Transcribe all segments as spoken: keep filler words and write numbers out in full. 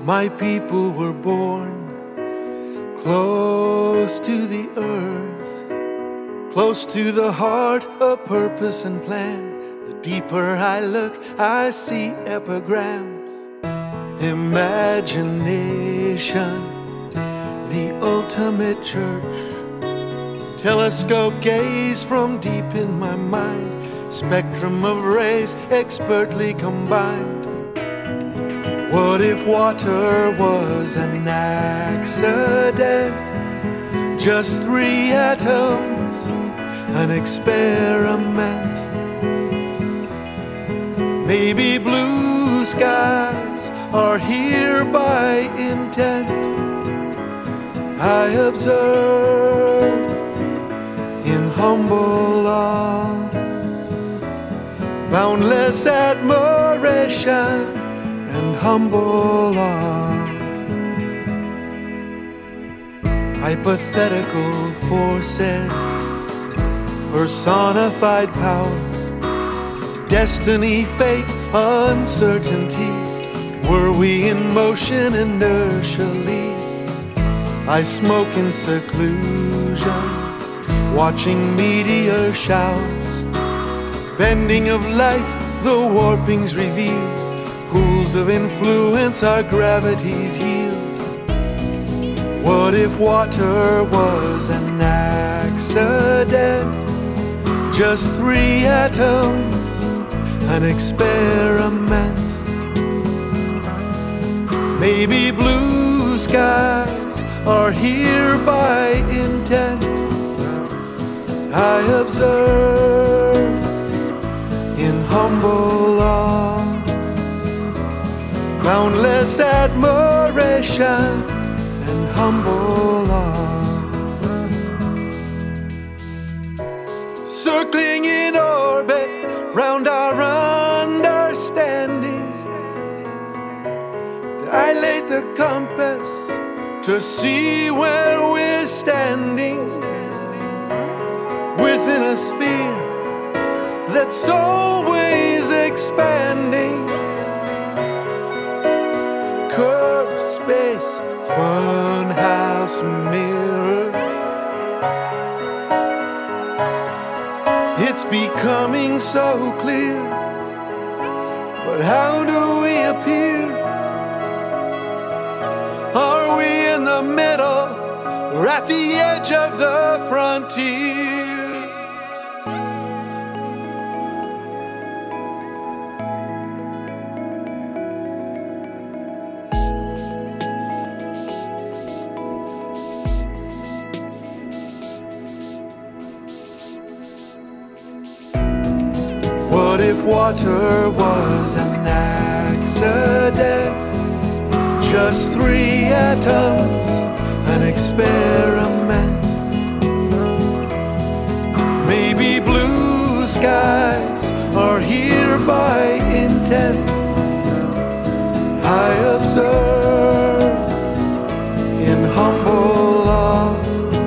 My people were born close to the earth, close to the heart of purpose and plan. The deeper I look, I see epigrams, imagination, the ultimate church. Telescope gaze from deep in my mind, spectrum of rays expertly combined. What if water was an accident? Just three atoms, an experiment. Maybe blue skies are here by intent. I observe in humble awe, boundless admiration and humble awe. Hypothetical forces, personified power, destiny, fate, uncertainty. Were we in motion inertially? I smoke in seclusion, watching meteor showers, bending of light, the warpings reveal. Pools of influence our gravities yield. What if water was an accident? Just three atoms, an experiment. Maybe blue skies are here by intent. I observe in humble awe, boundless admiration and humble awe. Circling in orbit round our understanding, dilate the compass to see where we're standing within a sphere that's always expanding. Curved space, funhouse mirror. It's becoming so clear, but how do we appear? Are we in the middle or at the edge of the frontier? What if water was an accident? Just three atoms, an experiment. Maybe blue skies are here by intent. I observe in humble awe,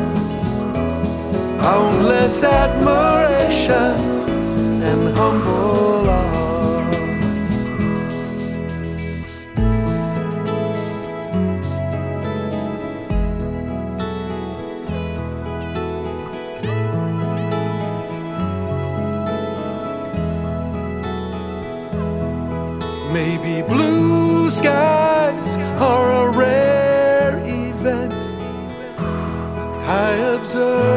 boundless admiration and humble awe. Maybe blue skies are a rare event. I observe